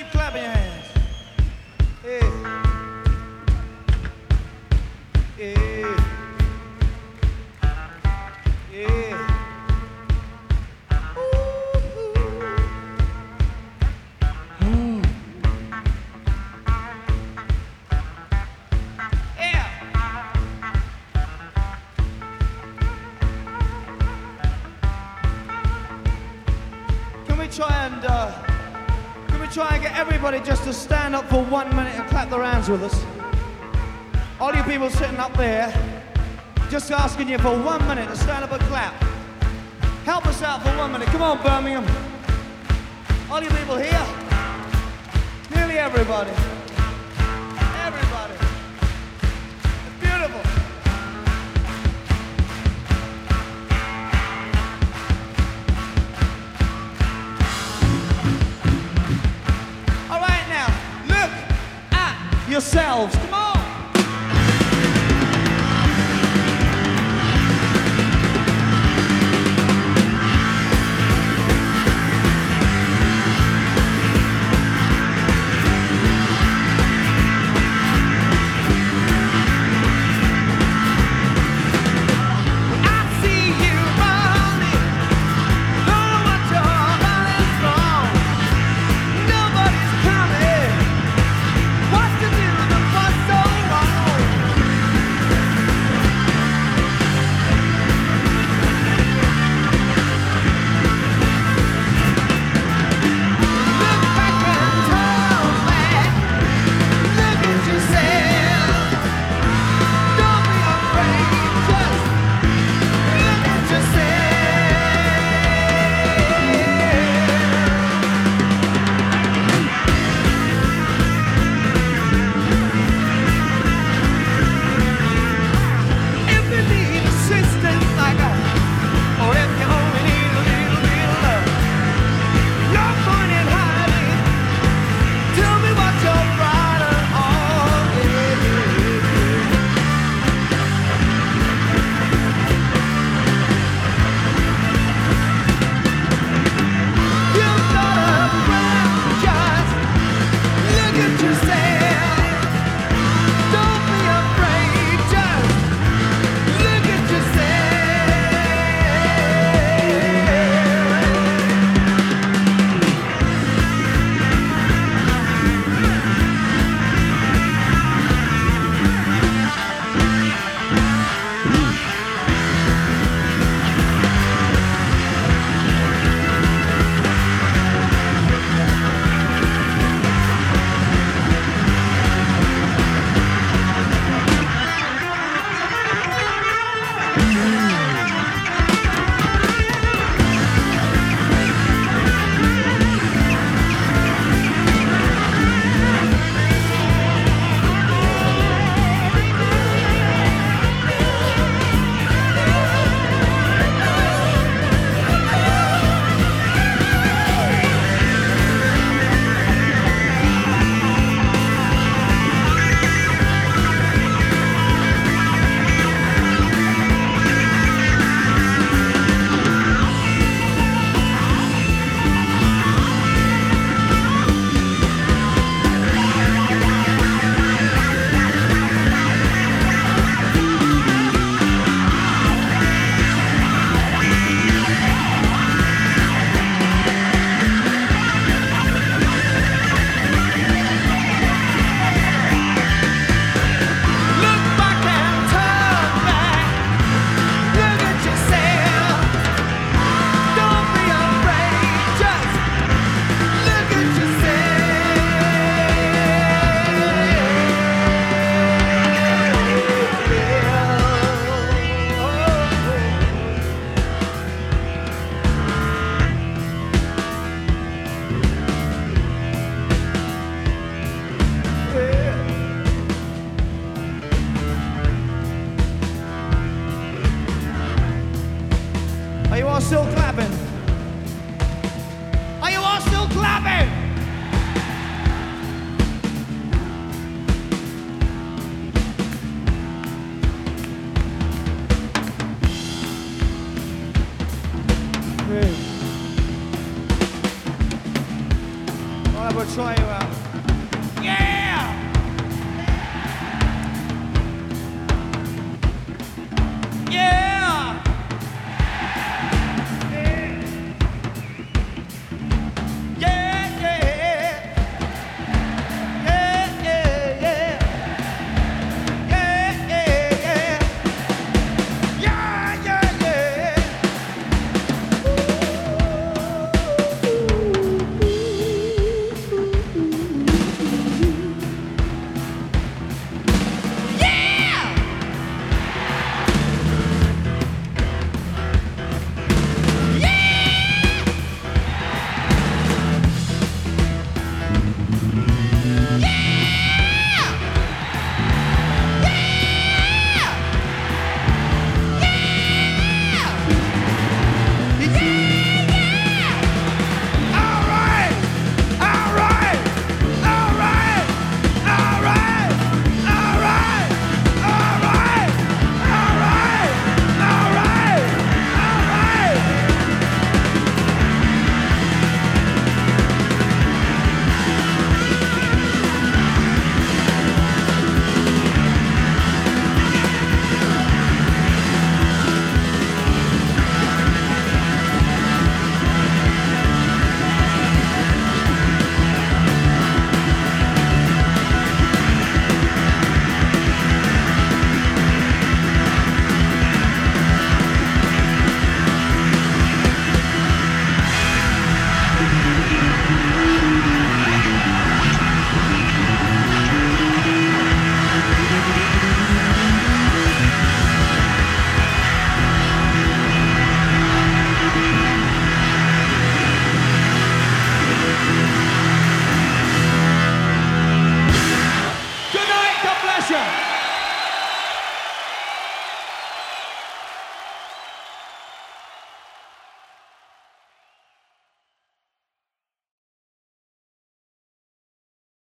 Keep clapping your hands. Yeah. Yeah. Yeah. Can we try and get everybody just to stand up for 1 minute and clap their hands with us? All you people sitting up there, just asking you for 1 minute to stand up and clap. Help us out for 1 minute. Come on, Birmingham. All you people here, nearly everybody. Everybody. It's beautiful. Yourselves. Come on. Still clapping? Are you all still clapping? Great. Well, we'll try you out.